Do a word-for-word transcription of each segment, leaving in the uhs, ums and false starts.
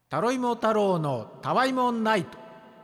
タロイモ太郎のたわいもナイト。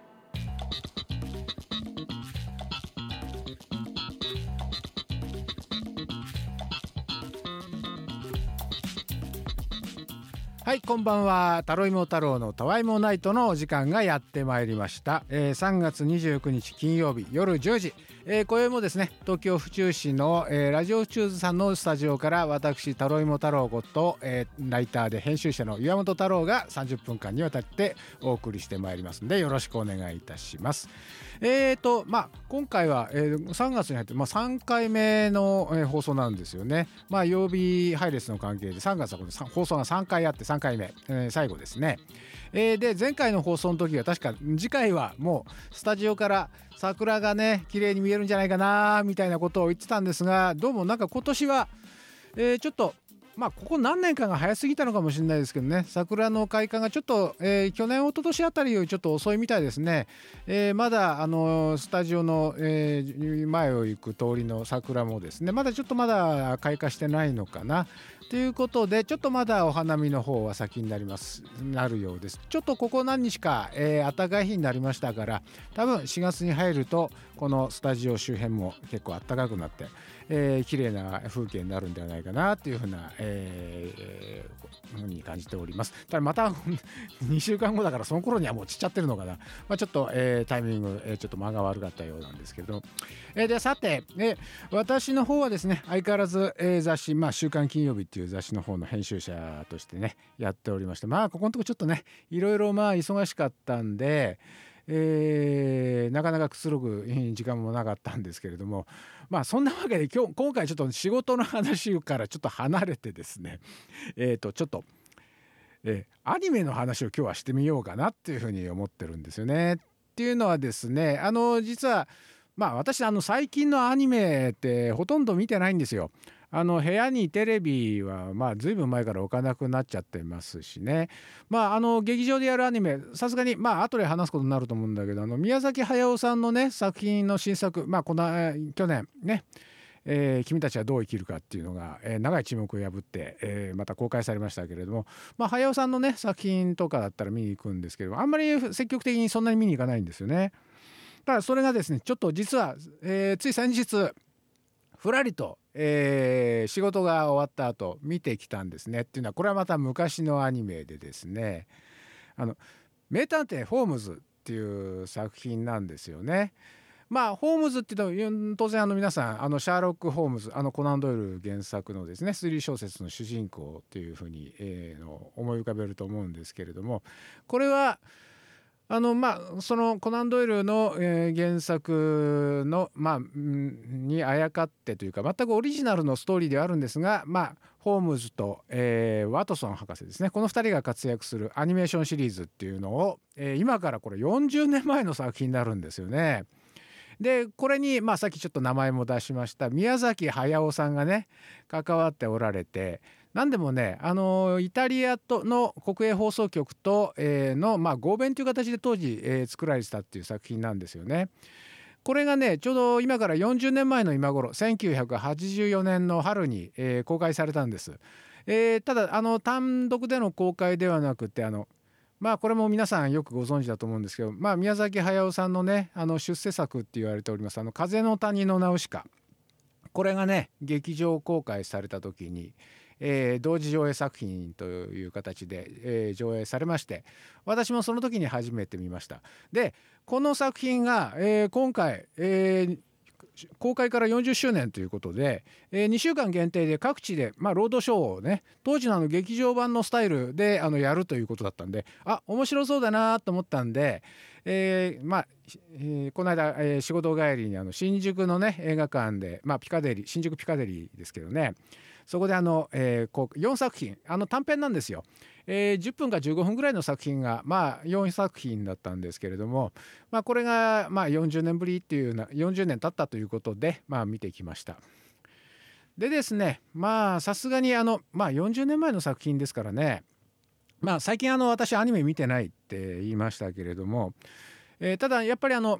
はい、こんばんは。タロイモ太郎のたわいもナイトのお時間がやってまいりました。えー、さんがつにじゅうくにち金曜日夜じゅうじ、えー、今宵もですね、東京府中市の、えー、ラジオチューズさんのスタジオから私タロイモ太郎こと、えー、ライターで編集者の岩本太郎がさんじゅっぷんかんにわたってお送りしてまいりますので、よろしくお願いいたします。えーとまあ今回は、えー、さんがつに入って、まあ、さんかいめの、えー、放送なんですよね。まあ曜日配列の関係でさんがつはこの放送がさんかいあってさんかいめ、えー、最後ですね。えー、で前回の放送の時は確か次回はもうスタジオから桜がね綺麗に見えるんじゃないかなみたいなことを言ってたんですが、どうもなんか今年は、えー、ちょっとまあここ何年かが早すぎたのかもしれないですけどね、桜の開花がちょっと、えー、去年一昨年あたりよりちょっと遅いみたいですね。えー、まだあのスタジオの、えー、前を行く通りの桜もですね、まだちょっとまだ開花してないのかなということで、ちょっとまだお花見の方は先になりますなるようです。ちょっとここ何日か、えー、暖かい日になりましたから、多分しがつに入るとこのスタジオ周辺も結構暖かくなって、えー、綺麗な風景になるんではないかなというふうな、えー、ふうに感じております。ただまたにしゅうかんごだからその頃にはもう散っちゃってるのかな、まあ、ちょっと、えー、タイミング、えー、ちょっと間が悪かったようなんですけど、えー、でさて、えー、私の方はですね、相変わらず、えー、雑誌、まあ、週刊金曜日っていう雑誌の方の編集者としてねやっておりまして、まあここのところちょっとねいろいろまあ忙しかったんで、えー、なかなかくつろぐ時間もなかったんですけれども、まあそんなわけで今日今回ちょっと仕事の話からちょっと離れてですね、えーとちょっと、えー、アニメの話を今日はしてみようかなっていうふうに思ってるんですよね。っていうのはですね、あの実はまあ私あの最近のアニメってほとんど見てないんですよ。あの部屋にテレビはまあずいぶん前から置かなくなっちゃってますしね。まああの劇場でやるアニメ、さすがにまあ後で話すことになると思うんだけど、あの宮崎駿さんのね作品の新作、まあこの去年ね、えー、君たちはどう生きるかっていうのが、えー、長い沈黙を破って、えー、また公開されましたけれども、まあ駿さんのね作品とかだったら見に行くんですけど、あんまり積極的にそんなに見に行かないんですよね。ただそれがですね、ちょっと実は、えー、つい先日ふらりと、えー、仕事が終わった後見てきたんですね。っていうのはこれはまた昔のアニメでですね、あの名探偵ホームズっていう作品なんですよね。まあホームズっていうと当然あの皆さんあのシャーロック・ホームズ、あのコナン・ドイル原作のですね推理小説の主人公っていうふうに、えー、の思い浮かべると思うんですけれども、これはあのまあそのコナン・ドイルの、えー、原作のまあにあやかってというか全くオリジナルのストーリーではあるんですが、まあホームズと、えー、ワトソン博士ですね、このふたりが活躍するアニメーションシリーズっていうのを、えー、今からこれよんじゅうねんまえの作品になるんですよね。でこれに、まあ、さっきちょっと名前も出しました宮崎駿さんがね関わっておられて、何でもねあのイタリアとの国営放送局と、えー、の、まあ、合弁という形で当時、えー、作られてたっていう作品なんですよね。これがねちょうど今からよんじゅうねんまえの今頃せんきゅうひゃくはちじゅうよねんの春に、えー、公開されたんです。えー、ただあの単独での公開ではなくて、あのまあこれも皆さんよくご存知だと思うんですけど、まあ宮崎駿さんのねあの出世作って言われておりますあの風の谷のナウシカ、これがね劇場公開された時に、えー、同時上映作品という形で、えー、上映されまして、私もその時に初めて見ました。でこの作品が、えー、今回、えー公開からよんじゅっしゅうねんということで、えー、にしゅうかん限定で各地で、まあ、ロードショーをね当時のあの劇場版のスタイルであのやるということだったんで、あ面白そうだなと思ったんで、えー、まあ、えー、この間、えー、仕事帰りにあの新宿のね映画館で、まあ、ピカデリー新宿ピカデリーですけどね、そこであの、えー、こうよんさく品あの短編なんですよ。えー、じゅっぷんかじゅうごふんぐらいの作品がまあよんさく品だったんですけれども、まあ、これがまあよんじゅうねんぶりっていうなよんじゅうねん経ったということでまあ見てきました。でですね、まあさすがにあのまあよんじゅうねんまえの作品ですからね、まあ最近あの私アニメ見てないって言いましたけれども、えー、ただやっぱりあの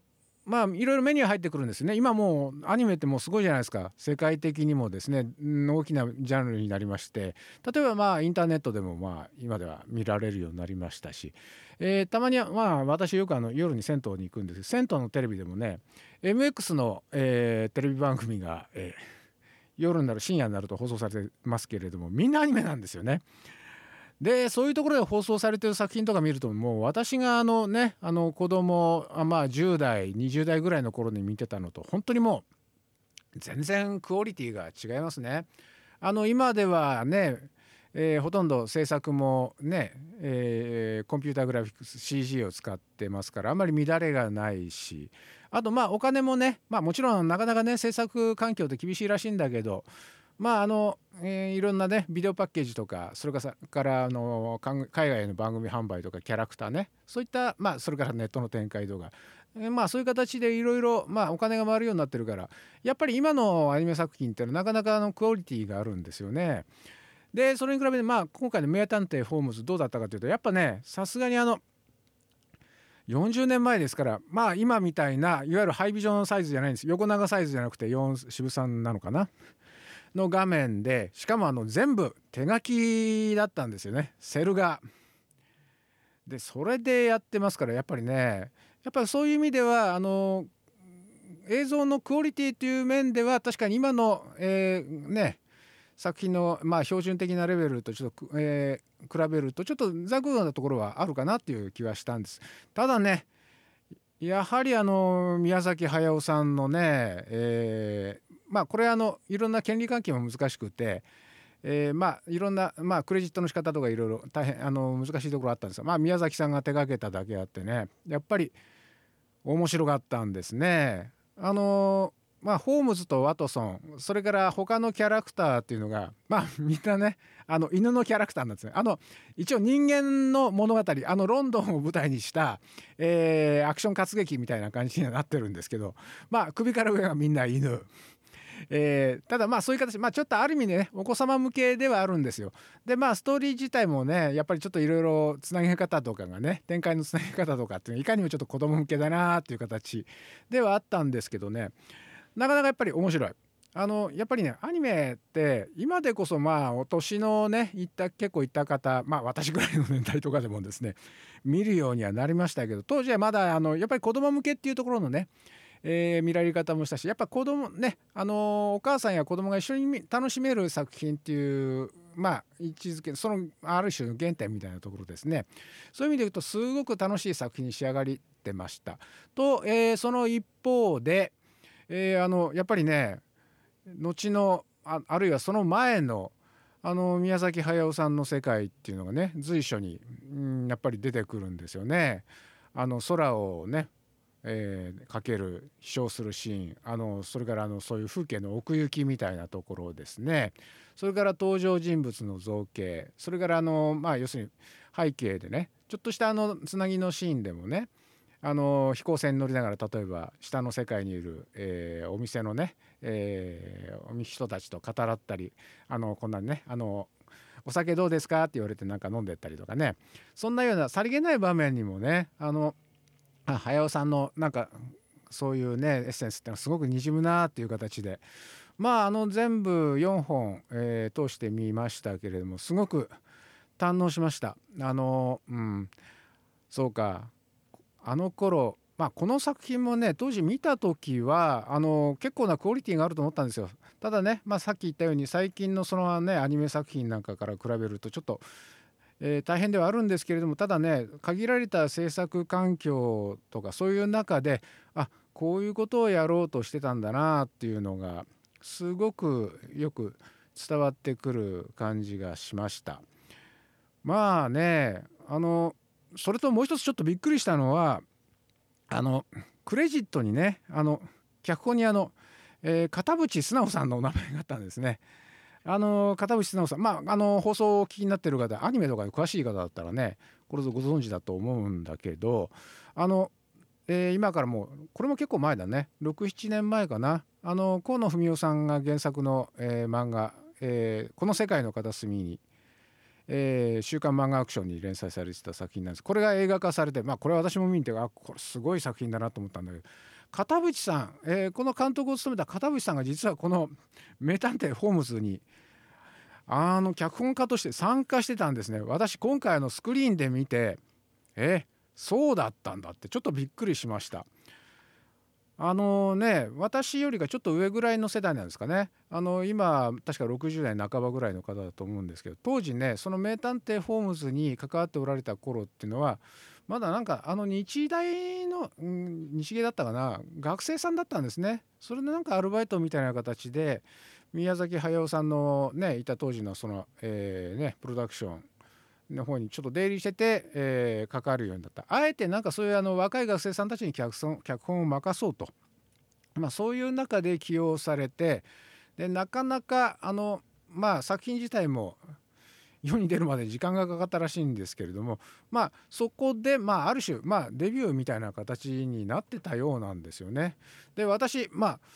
まあいろいろメニュー入ってくるんですね。今もうアニメってもうすごいじゃないですか。世界的にもですね、大きなジャンルになりまして、例えばまあインターネットでもまあ今では見られるようになりましたし、えー、たまにはまあ私よくあの夜に銭湯に行くんですけど、銭湯のテレビでもね エムエックス の、えー、テレビ番組が、えー、夜になる深夜になると放送されてますけれども、みんなアニメなんですよね。でそういうところで放送されてる作品とか見ると、もう私があのねあの子供あまあじゅう代にじゅう代ぐらいの頃に見てたのと本当にもう全然クオリティが違いますね。あの今ではね、えー、ほとんど制作もね、えー、コンピューターグラフィックス シージー を使ってますから、あんまり乱れがないし、あとまあお金もね、まあもちろんなかなかね制作環境って厳しいらしいんだけど、まああの、えー、いろんなねビデオパッケージとか、それからあの海外の番組販売とかキャラクターね、そういったまあそれからネットの展開動画、えー、まあそういう形でいろいろまあお金が回るようになってるから、やっぱり今のアニメ作品ってのはなかなかあのクオリティがあるんですよね。でそれに比べてまあ今回の名探偵ホームズどうだったかというと、やっぱねさすがにあのよんじゅうねんまえですから、まあ今みたいないわゆるハイビジョンサイズじゃないんです。横長サイズじゃなくてよん渋さんなのかなの画面で、しかもあの全部手書きだったんですよね、セル画で。それでやってますから、やっぱりねやっぱりそういう意味ではあの映像のクオリティという面では確かに今の、えー、ね作品のまあ標準的なレベルとちょっと、えー、比べるとちょっと残酷なところはあるかなっていう気はしたんです。ただねやはりあの宮崎駿さんのね、えー、まあこれあのいろんな権利関係も難しくて、えー、まあいろんなまあクレジットの仕方とかいろいろ大変あの難しいところあったんですが、まあ宮崎さんが手掛けただけあってね、やっぱり面白かったんですね。あのまあホームズとワトソン、それから他のキャラクターっていうのがまあみんなねあの犬のキャラクターなんですね。あの一応人間の物語、あのロンドンを舞台にした、えー、アクション活劇みたいな感じにはなってるんですけど、まあ首から上がみんな犬、えー、ただまあそういう形、まあちょっとある意味ねお子様向けではあるんですよ。でまあストーリー自体もねやっぱりちょっといろいろつなげ方とかがね、展開のつなげ方とかっていうのいかにもちょっと子供向けだなっていう形ではあったんですけどね、なかなかやっぱり面白い。あのやっぱりねアニメって今でこそまあお年のねいった結構いった方、まあ私ぐらいの年代とかでもですね見るようにはなりましたけど、当時はまだあのやっぱり子供向けっていうところのね、えー、見られ方もしたし、やっぱ子供ねあのお母さんや子供が一緒に楽しめる作品っていうまあ位置づけ、そのある種の原点みたいなところですね。そういう意味で言うとすごく楽しい作品に仕上がってましたと、えー、その一方で、えー、あのやっぱりね後の あ, あるいはその前のあの宮崎駿さんの世界っていうのがね随所に、うん、やっぱり出てくるんですよね。あの空をね、えー、かける飛翔するシーン、あのそれからあのそういう風景の奥行きみたいなところですね。それから登場人物の造形、それからあのまあ要するに背景でねちょっとしたあのつなぎのシーンでもね、あの飛行船に乗りながら例えば下の世界にいる、えー、お店のね、えー、人たちと語らったり、あのこんなにねあのお酒どうですかって言われてなんか飲んでったりとかね、そんなようなさりげない場面にもねあの駿さんのなんかそういうねエッセンスってのはすごくにじむなっていう形で、まああの全部よんほん、えー、通してみましたけれどもすごく堪能しました。あのうんそうか、あの頃、まあ、この作品もね当時見た時はあの結構なクオリティがあると思ったんですよ。ただね、まあ、さっき言ったように最近のそのねアニメ作品なんかから比べるとちょっと、えー、大変ではあるんですけれども、ただね限られた制作環境とかそういう中であこういうことをやろうとしてたんだなっていうのがすごくよく伝わってくる感じがしました。まあねあのそれともう一つちょっとびっくりしたのはあのクレジットにねあの脚本にあの、えー、片渕素直さんのお名前があったんですね。あの片渕素直さん、まああの放送をお聞きになってる方、アニメとかで詳しい方だったらねこれぞご存知だと思うんだけど、あの、えー、今からもうこれも結構前だね、ろく、ななねんまえかな、あの河野文雄さんが原作の、えー、漫画、えー「この世界の片隅に」えー、週刊漫画アクションに連載されてた作品なんです。これが映画化されて、まあこれは私も見てあこれすごい作品だなと思ったんだけど、 片渕さん、えー、この監督を務めた片渕さんが実はこの名探偵ホームズにあの脚本家として参加してたんですね。私今回のスクリーンで見てえそうだったんだってちょっとびっくりしました。あのね私よりがちょっと上ぐらいの世代なんですかね。あの今確かろくじゅう代半ばぐらいの方だと思うんですけど、当時ねその名探偵ホームズに関わっておられた頃っていうのはまだなんかあの日大の、うん、日芸だったかな、学生さんだったんですね。それでなんかアルバイトみたいな形で宮崎駿さんのねいた当時のその、えーね、プロダクションの方にちょっと出入りしてて、えー、関わるようになった。あえてなんかそういうあの若い学生さんたちに脚本、脚本を任そうと、まあ、そういう中で起用されて、でなかなかあの、まあ、作品自体も世に出るまで時間がかかったらしいんですけれども、まあ、そこで、まあ、ある種、まあ、デビューみたいな形になってたようなんですよね。で私まあ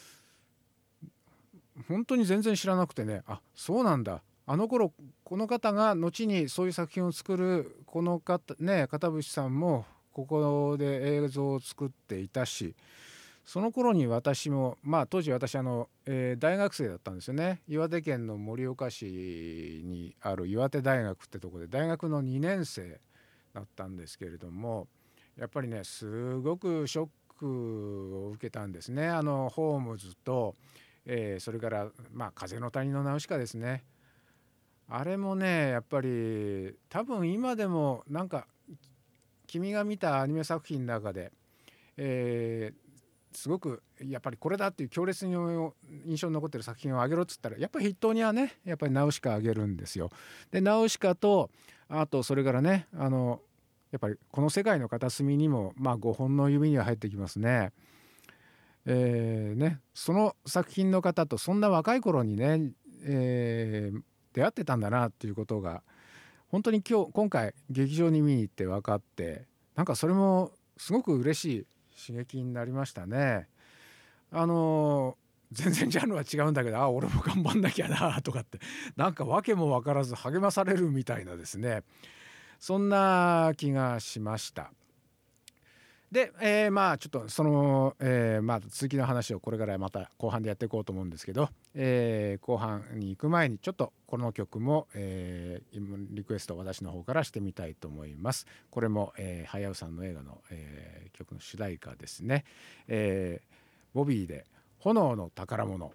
本当に全然知らなくてね、あそうなんだ、あの頃この方が後にそういう作品を作るこの方ね片渕さんもここで映像を作っていたし、その頃に私もまあ当時私あの、えー大学生だったんですよね。岩手県の盛岡市にある岩手大学ってとこで大学のにねん生だったんですけれども、やっぱりねすごくショックを受けたんですね。あのホームズと、えーそれからまあ風の谷のナウシカですね。あれもねやっぱり多分今でもなんか君が見たアニメ作品の中で、えーすごくやっぱりこれだっていう強烈に印象に残ってる作品をあげろっつったらやっぱり筆頭にはねやっぱりナウシカあげるんですよ。でナウシカとあとそれからねあのやっぱりこの世界の片隅にもまあごほんの指には入ってきますね。えーねその作品の方とそんな若い頃にね、えー出会ってたんだなっていうことが本当に今日今回劇場に見に行って分かって、なんかそれもすごく嬉しい刺激になりましたね。あの全然ジャンルは違うんだけど、あ俺も頑張んなきゃなとかってなんか訳も分からず励まされるみたいなですね、そんな気がしました。で、えーまあちょっとその、えーまあ、続きの話をこれからまた後半でやっていこうと思うんですけど、えー後半に行く前にちょっとこの曲も、えー今リクエストを私の方からしてみたいと思います。これも、えー、早尾さんの映画の、えー曲の主題歌ですね。えーボビーで炎の宝物、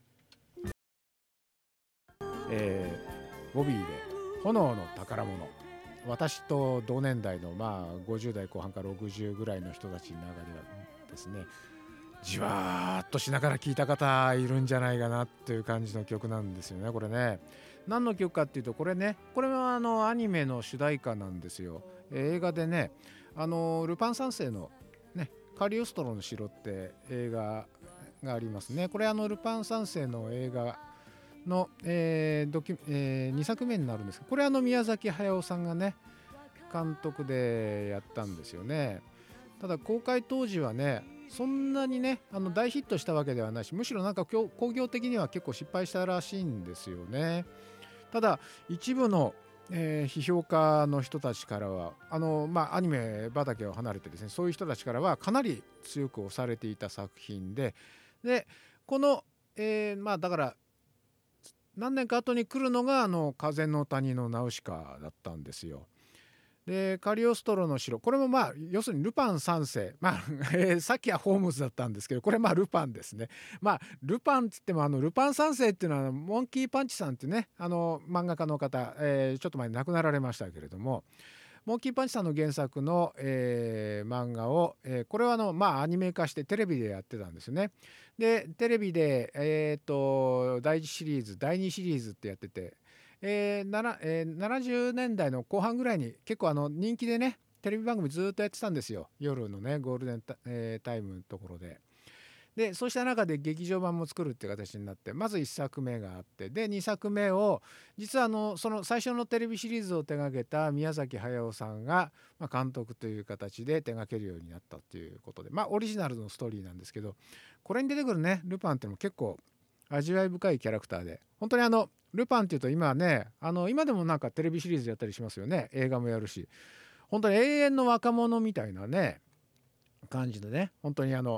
えーボビーで炎の宝物、私と同年代のまあごじゅう代後半からろくじゅうぐらいの人たちの中ではですね、じわーっとしながら聴いた方いるんじゃないかなっていう感じの曲なんですよね。これね何の曲かっていうと、これねこれはあのアニメの主題歌なんですよ。えー映画でねあのルパン三世のねカリオストロの城って映画がありますね。これあのルパン三世の映画の、えードキュえーにさくめになるんですけど、これあの宮崎駿さんがね監督でやったんですよね。ただ公開当時はねそんなにねあの大ヒットしたわけではないし、むしろなんか興行的には結構失敗したらしいんですよね。ただ一部の、えー批評家の人たちからはあの、まあ、アニメ畑を離れてですね、そういう人たちからはかなり強く押されていた作品で、でこの、えーまあだから何年か後に来るのがあの風の谷のナウシカだったんですよ。でカリオストロの城、これもまあ要するにルパン三世、まあ、えーさっきはホームズだったんですけど、これまあルパンですね。まあルパンっつってもあのルパン三世っていうのはモンキーパンチさんってねあの漫画家の方、えーちょっと前に亡くなられましたけれども、モンキーパンチさんの原作の、えー漫画を、えーこれはあのまあアニメ化してテレビでやってたんですよね。でテレビで、えー、とだいいちシリーズだいにシリーズってやってて、えーななえーななじゅうねんだいの後半ぐらいに結構あの人気でねテレビ番組ずっとやってたんですよ、夜のねゴールデンタ,、えータイムのところで。でそうした中で劇場版も作るっていう形になって、まずいっさくめがあって、でにさくめを実はあのその最初のテレビシリーズを手掛けた宮崎駿さんが、まあ、監督という形で手掛けるようになったっていうことで、まあオリジナルのストーリーなんですけど、これに出てくるねルパンっていうのも結構味わい深いキャラクターで、本当にあのルパンっていうと今ねあの今でもなんかテレビシリーズやったりしますよね、映画もやるし、本当に永遠の若者みたいなね感じでね、本当にあの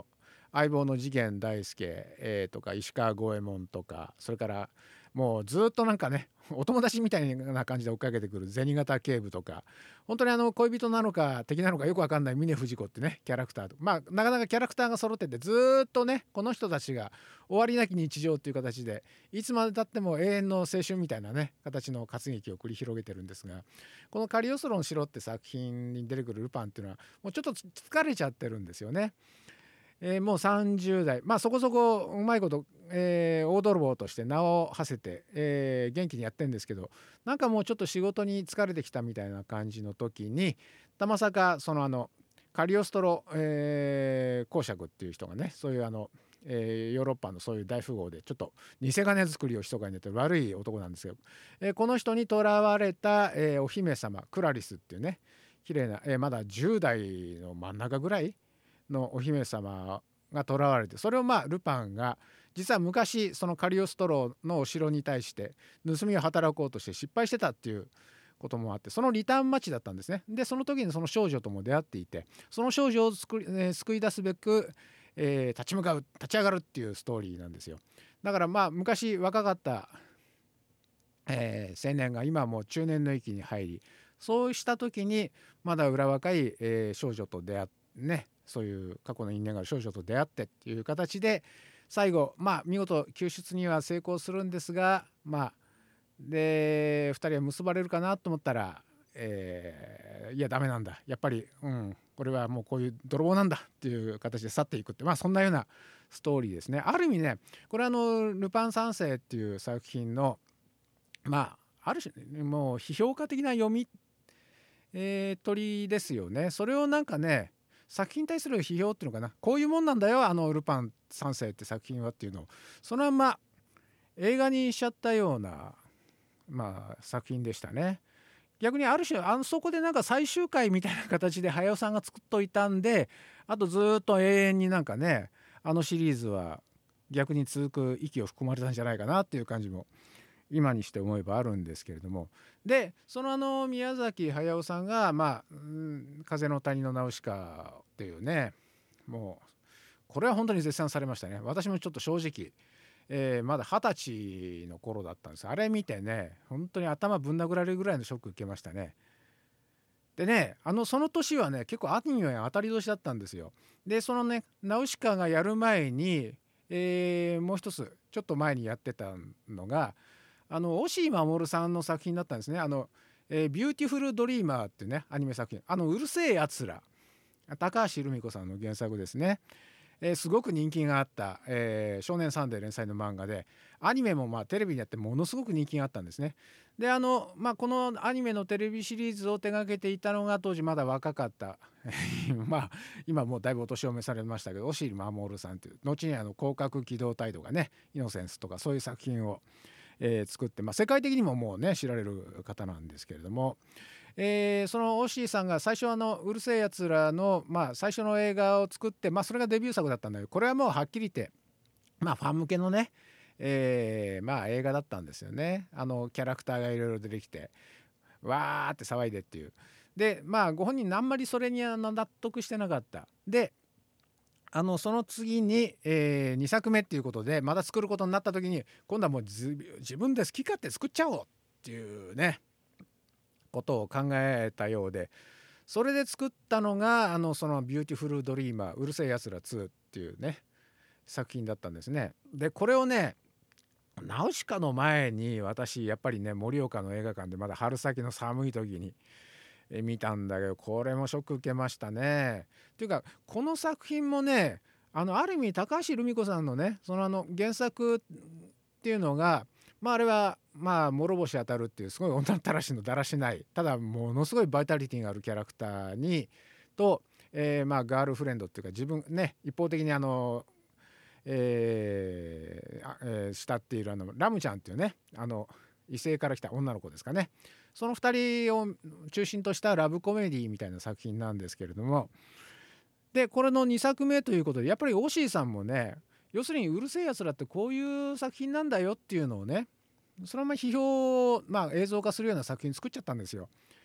相棒の次元大介、えーとか石川五右衛門とか、それからもうずっとなんかねお友達みたいな感じで追っかけてくる銭形警部とか、本当にあの恋人なのか敵なのかよく分かんない峰不二子ってねキャラクターと、まあなかなかキャラクターが揃ってて、ずっとねこの人たちが終わりなき日常っていう形でいつまでたっても永遠の青春みたいなね形の活劇を繰り広げてるんですが、このカリオストロの城って作品に出てくるルパンっていうのはもうちょっと疲れちゃってるんですよね。えーもうさんじゅう代、まあそこそこうまいこと、えー大泥棒として名を馳せて、えー元気にやってるんですけど、なんかもうちょっと仕事に疲れてきたみたいな感じの時に、たまさかそのあのカリオストロ、えー公爵っていう人がね、そういうあの、えーヨーロッパのそういう大富豪でちょっと偽金作りを密かにやってる悪い男なんですけど、えーこの人に囚われた、えーお姫様クラリスっていうね綺麗な、えーまだじゅう代の真ん中ぐらいのお姫様が囚われて、それをまあルパンが実は昔そのカリオストロのお城に対して盗みを働こうとして失敗してたっていうこともあって、そのリターンマッチだったんですね。でその時にその少女とも出会っていて、その少女を救い、えー救い出すべく、えー立ち向かう立ち上がるっていうストーリーなんですよ。だからまあ昔若かった、えー青年が今はもう中年の域に入り、そうした時にまだ裏若い、えー少女と出会ってね、そういう過去の因縁がある少女と出会ってっていう形で最後まあ見事救出には成功するんですが、まあでふたりは結ばれるかなと思ったら、えーいやダメなんだやっぱり、うん、これはもうこういう泥棒なんだっていう形で去っていくって、まあそんなようなストーリーですね。ある意味ねこれはあのルパン三世っていう作品のまあある種もう批評家的な読み、えー取りですよね。それをなんかね作品に対する批評っていうのかな、こういうもんなんだよあのルパン三世って作品はっていうのをそのまま映画にしちゃったような、まあ、作品でしたね。逆にある種あそこでなんか最終回みたいな形で早尾さんが作っといたんで、あとずっと永遠になんかねあのシリーズは逆に続く息を含まれたんじゃないかなっていう感じも今にして思えばあるんですけれども、でそのあの宮崎駿さんがまあ、うん、風の谷のナウシカっていうね、もうこれは本当に絶賛されましたね。私もちょっと正直、えーまだ二十歳の頃だったんです。あれ見てね本当に頭ぶん殴られるぐらいのショック受けましたね。でねあのその年はね結構アニメ当たり年だったんですよ。でそのねナウシカがやる前に、えーもう一つちょっと前にやってたのがあの押井守さんの作品だったんですね。あの、えービューティフルドリーマーっていうねアニメ作品、あのうるせえやつら、高橋留美子さんの原作ですね。えーすごく人気があった、えー少年サンデー連載の漫画で、アニメもまあテレビにやってものすごく人気があったんですね。であの、まあ、このアニメのテレビシリーズを手掛けていたのが当時まだ若かったまあ今もうだいぶお年を召されましたけど押井守さんという、後にあの広角機動隊とかねイノセンスとかそういう作品を、えー作って、まあ、世界的にももうね知られる方なんですけれども、えーそのオッシーさんが最初あのうるせえやつらの、まあ、最初の映画を作って、まあ、それがデビュー作だったんだけど、これはもうはっきり言って、まあ、ファン向けのね、えーまあ、映画だったんですよね。あのキャラクターがいろいろ出てきてわーって騒いでっていう。でまあご本人あんまりそれにあの納得してなかった。であのその次に、えにさくめっていうことでまた作ることになった時に、今度はもう自自分で好き勝手作っちゃおうっていうねことを考えたようで、それで作ったのがあのそのビューティフルドリーマーうるせえやつらツーっていうね作品だったんですね。でこれをねナウシカの前に私やっぱりね盛岡の映画館でまだ春先の寒い時にえ見たんだけど、これもショック受けましたね。っていうかこの作品もねあのある意味高橋留美子さんのねそのあの原作っていうのが、まああれはまあ諸星当たるっていうすごい女ったらしのだらしない、ただものすごいバイタリティがあるキャラクターにと、えーまあガールフレンドっていうか自分ね一方的にあのえーあえー慕っているあのラムちゃんっていうねあの異性から来た女の子ですかね、そのふたりを中心としたラブコメディみたいな作品なんですけれども、でこれのにさくめということでやっぱりオシーさんもね要するにうるせえやつらってこういう作品なんだよっていうのをねそのまま批評を、まあ、映像化するような作品作っちゃったんですよ。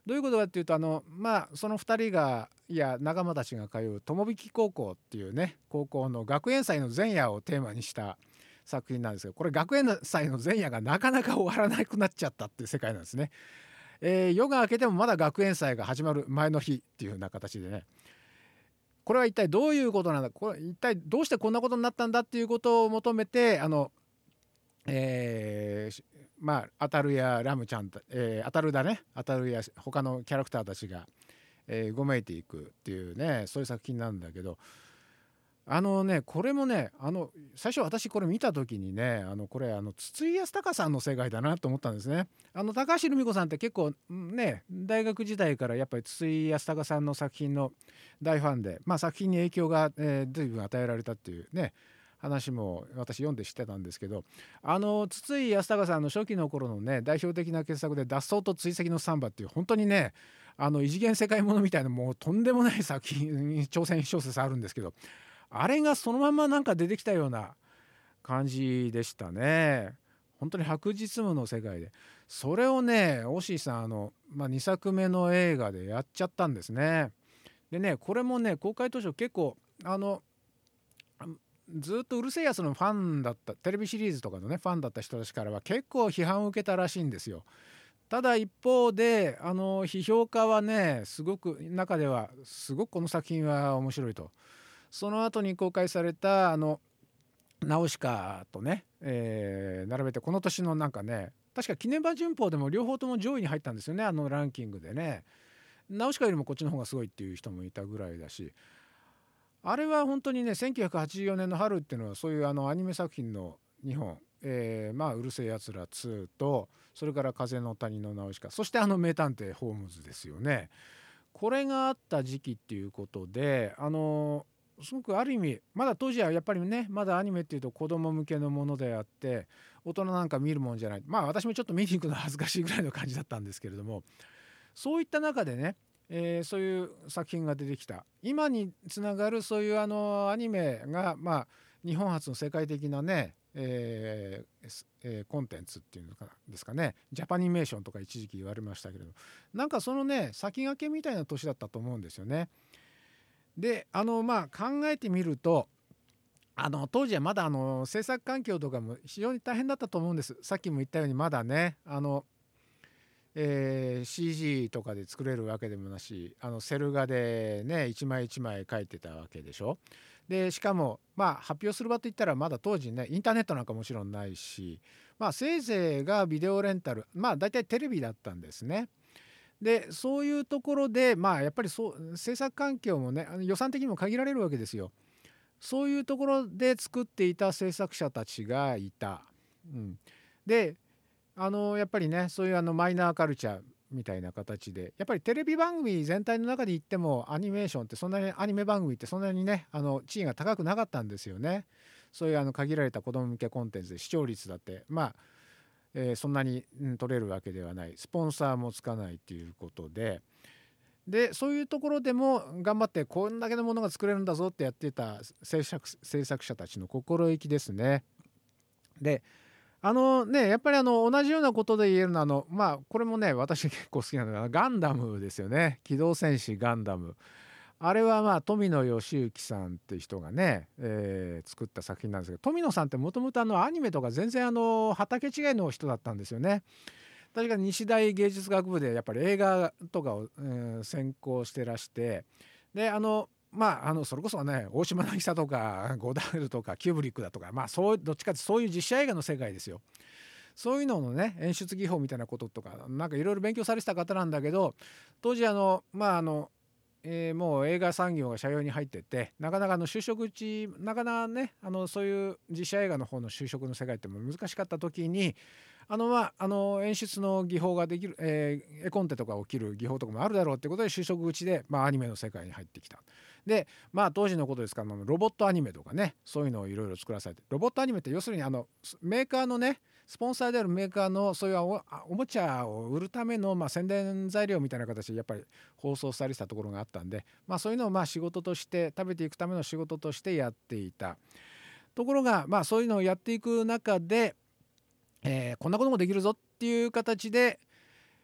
どういうことかっていうと、あのまあそのふたりがいや仲間たちが通う友引高校っていうね高校の学園祭の前夜をテーマにした作品なんですけど、これ学園祭の前夜がなかなか終わらなくなっちゃったっていう世界なんですね。えー、夜が明けてもまだ学園祭が始まる前の日っていうような形でね、これは一体どういうことなんだ、これ一体どうしてこんなことになったんだっていうことを求めて、あのえー、まあアタルやラムちゃん、えー、アタルだねアタルや他のキャラクターたちが、えー、ごめいていくっていうね、そういう作品なんだけど、あのねこれもね、あの最初私これ見た時にね、あのこれあの筒井康隆さんの世界だなと思ったんですね。あの高橋留美子さんって結構ね大学時代からやっぱり筒井康隆さんの作品の大ファンで、まあ、作品に影響が、えー、随分与えられたっていうね話も私読んで知ってたんですけど、あの筒井康隆さんの初期の頃のね代表的な傑作で「脱走と追跡のサンバ」っていう本当にねあの異次元世界ものみたいなもうとんでもない作品に挑戦小説あるんですけど、あれがそのままなんか出てきたような感じでしたね。本当に白日夢の世界で、それをねオシーさんあの、まあ、にさくめの映画でやっちゃったんですね。でねこれもね公開当初結構あのずっとうるせえやつのファンだった、テレビシリーズとかのねファンだった人たちからは結構批判を受けたらしいんですよ。ただ一方であの批評家はねすごく中ではすごくこの作品は面白いと。その後に公開されたあのナウシカとね、えー並べてこの年のなんかね確かキネマ旬報でも両方とも上位に入ったんですよね、あのランキングでね。ナウシカよりもこっちの方がすごいっていう人もいたぐらいだし、あれは本当にねせんきゅうひゃくはちじゅうよねんの春っていうのはそういうあのアニメ作品のにほん、えーまあうるせえやつらツーと、それから風の谷のナウシカ、そしてあの名探偵ホームズですよね。これがあった時期っていうことで、あのすごくある意味まだ当時はやっぱりねまだアニメっていうと子供向けのものであって大人なんか見るもんじゃない、まあ私もちょっと見に行くの恥ずかしいぐらいの感じだったんですけれども、そういった中でね、えーそういう作品が出てきた今につながるそういうあのアニメがまあ日本初の世界的なね、えーすえーコンテンツっていうのかなですかね、ジャパニメーションとか一時期言われましたけれど、なんかそのね先駆けみたいな年だったと思うんですよね。であのまあ考えてみるとあの当時はまだあの制作環境とかも非常に大変だったと思うんです。さっきも言ったようにまだねあの、えー シージー とかで作れるわけでもなし、あのセル画でね一枚一枚描いてたわけでしょ。でしかもまあ発表する場といったらまだ当時ねインターネットなんかもちろんないし、まあせいぜいがビデオレンタル、まあ大体テレビだったんですね。でそういうところでまあやっぱりそう制作環境もねあの予算的にも限られるわけですよ。そういうところで作っていた制作者たちがいた。うん、であのやっぱりねそういうあのマイナーカルチャーみたいな形でやっぱりテレビ番組全体の中で言ってもアニメーションってそんなにアニメ番組ってそんなにねあの地位が高くなかったんですよね。そういうあの限られた子ども向けコンテンツで視聴率だってまあえーそんなに、うん、取れるわけではない、スポンサーもつかないっていうことで、でそういうところでも頑張ってこんだけのものが作れるんだぞってやってた制作制作者たちの心意気ですね。であのねやっぱりあの同じようなことで言えるのはあのまあこれもね私結構好きなのがガンダムですよね。機動戦士ガンダム、あれはまあ富野義行さんっていう人がね、えー作った作品なんですけど、富野さんってもともとあのアニメとか全然あの畑違いの人だったんですよね。確かに西大芸術学部でやっぱり映画とかを、うん専攻してらして、であのまああのそれこそね大島渚とかゴダールとかキューブリックだとか、まあそうどっちかってそういう実写映画の世界ですよ。そういうののね演出技法みたいなこととかなんかいろいろ勉強されてた方なんだけど、当時あのまああのえーもう映画産業が斜陽に入っててなかなかあの就職地なかなかねあのそういう実写映画の方の就職の世界っても難しかった時にあのまああの演出の技法ができる、えー絵コンテとか起きる技法とかもあるだろうってことで就職口で、まあ、アニメの世界に入ってきた。でまあ当時のことですからロボットアニメとかねそういうのをいろいろ作らされて、ロボットアニメって要するにあのメーカーのねスポンサーであるメーカーのそういうおおもちゃを売るための、まあ、宣伝材料みたいな形でやっぱり放送されてたところがあったんで、まあ、そういうのをまあ仕事として食べていくための仕事としてやっていたところが、まあ、そういうのをやっていく中で、えーこんなこともできるぞっていう形で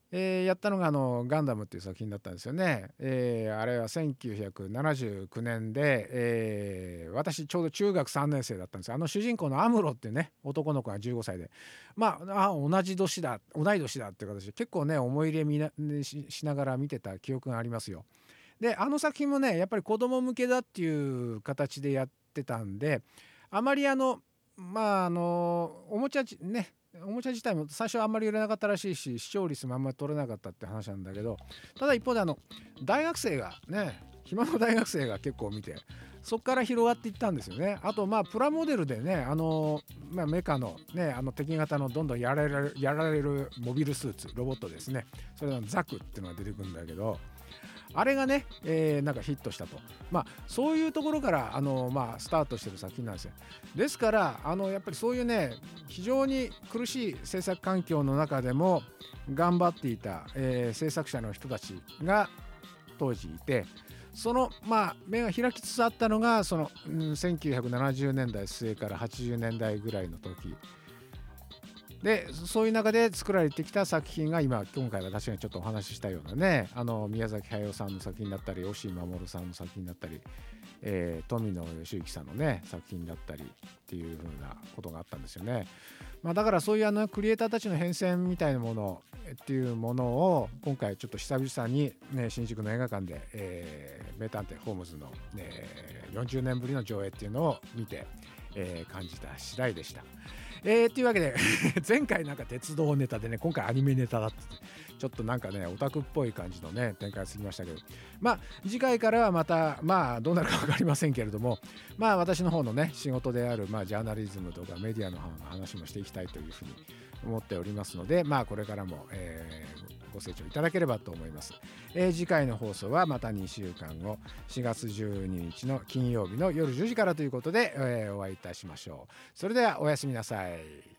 えーやったのがあのガンダムっていう作品だったんですよね。えーあれはせんきゅうひゃくななじゅうきゅうねんで、えー私ちょうど中学さんねん生だったんですよ。あの主人公のアムロっていうね男の子がじゅうごさいで、まあ、あ同じ年だ同い年だっていう形で結構ね思い入れみなししながら見てた記憶がありますよ。であの作品もねやっぱり子供向けだっていう形でやってたんで、あまりあのまああのおもちゃじねおもちゃ自体も最初はあんまり売れなかったらしいし、視聴率もあんまり取れなかったって話なんだけど、ただ一方であの大学生がね暇の大学生が結構見て、そこから広がっていったんですよね。あとまあプラモデルでねあの、まあ、メカのねあの敵型のどんどんやられるやられるモビルスーツロボットですね、それのザクっていうのが出てくるんだけど、あれがね、えーなんかヒットしたと。まあそういうところからあの、まあ、スタートしてる作品なんですよ。ですからあのやっぱりそういうね非常に苦しい制作環境の中でも頑張っていた、えー制作者の人たちが当時いて、そのまあ目が開きつつあったのがその、うん、せんきゅうひゃくななじゅうねんだい末からはちじゅうねんだいぐらいの時で、そういう中で作られてきた作品が今今回私がちょっとお話ししたようなね、あの宮崎駿さんの作品だったり押井守さんの作品だったり、えー富野義行さんのね作品だったりっていう風なことがあったんですよね。まあ、だからそういうあのクリエイターたちの変遷みたいなものっていうものを今回ちょっと久々に、ね、新宿の映画館で、えー名探偵ホームズの、ね、よんじゅうねんぶりの上映っていうのを見て、えー感じた次第でした。えー、というわけで前回なんか鉄道ネタでね今回アニメネタだってちょっとなんかねオタクっぽい感じのね展開が過ぎましたけど、まあ次回からはまたまあどうなるか分かりませんけれども、まあ私の方のね仕事であるまあジャーナリズムとかメディアの話もしていきたいというふうに思っておりますので、まあこれからも、えーご清聴いただければと思います。えー次回の放送はまたにしゅうかんごしがつじゅうににちの金曜日の夜じゅうじからということで、えーお会いいたしましょう。それではおやすみなさい。